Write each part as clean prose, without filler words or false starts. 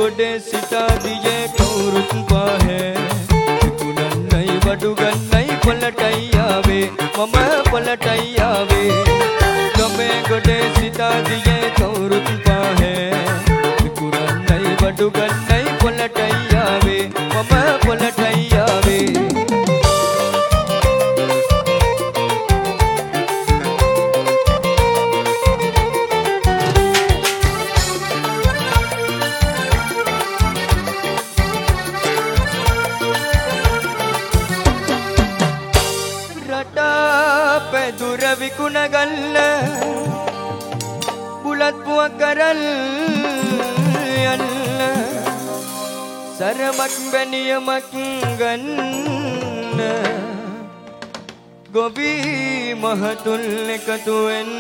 ගොඩේ සිටාදියේ කවුරුත් පාහැ විකුණන්නයි බඩු ගන්නයි පොළටයි ආවේ මම පොළටයි ආවේ ගමේ ගොඩේ සිටාදියේ කවුරුත් පාහැ විකුණන්නයි බඩු ගන්නයි පොළටයි ආවේ මම පොළටයි ආවේ දුර විකුණ ගන්න බුලත් පුවක් කරල් යන්න සරමක් බැනියමක් ගන්න ගොවි මහතුන් එකතු වෙන්න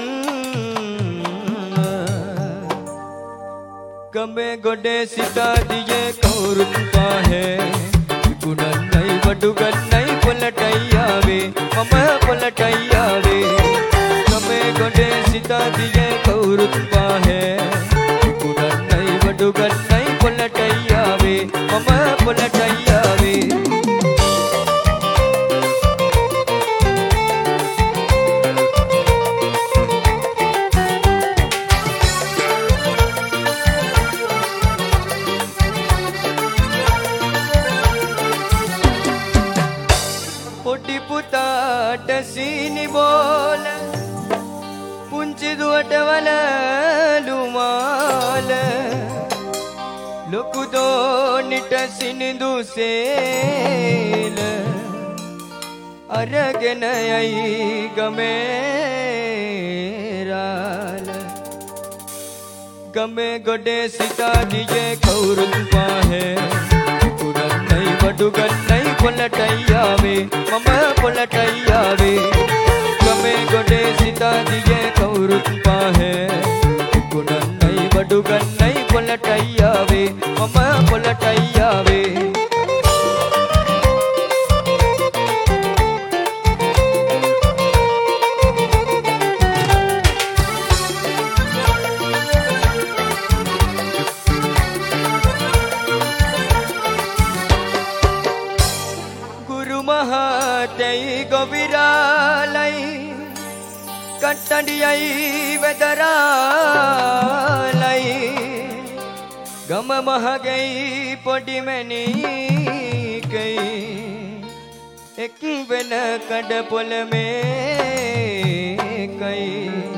ගමේ ගොඩේ සිටාදියේ කවුරුත් පාහැ විකුණන්නයි බඩු ගන්නයි පොළටයි ආවේ මම පොළටයි ආවේ ගමේ ගොඩේ සිටාදියේ කවුරුත් පාහැ විකුණන්නයි බඩු ගන්නයි පොළටයි ආවේ මම පොළටයි ආවේ පොඩි පුතාට සීනි බෝල පුංචි දුවට වලලු මාල ලොකු දෝනිට සිනිඳු සේල අරගෙන යයි ගමේ රාල ගමේ ගොඩේ සිටාදියේ කවුරුත් පාහැ විකුණන්නයි බඩු ගන්නයි පොළටයි ආවේ මම පොළටයි ආවේ ගමේ ගොඩේ සිටාදියේ කවුරුත් පාහැ විකුණන්නයි බඩු ගන්නයි පොළටයි ආවේ මම පොළටයි ආවේ මහතයි ගොවිරාලයි කට්ටඩියයි වෙදරාලයි ගම මහගෙයි පොඩි මැණිකයි එක් වෙන කඩ පොළමේකයි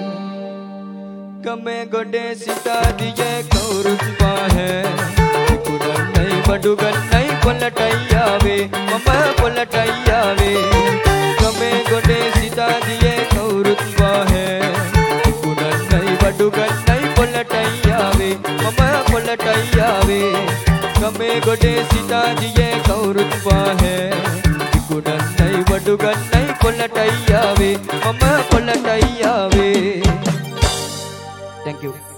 ගමේ ගොඩේ සිටාදියේ කවුරුත් පාහැ විකුණන්නයි බඩු ගන්නයි පොළටයි ආවේ මම පොළටයි ආවේ ගමේ ගොඩේ සිටාදියේ කවුරුත් පාහැ විකුණන්නයි බඩු ගන්නයි පොළටයි ආවේ මම පොළටයි ආවේ ගමේ ගොඩේ සිටාදියේ කවුරුත් පාහැ විකුණන්නයි බඩු ගන්නයි පොළටයි ආවේ මම පොළටයි ආවේ Thank you.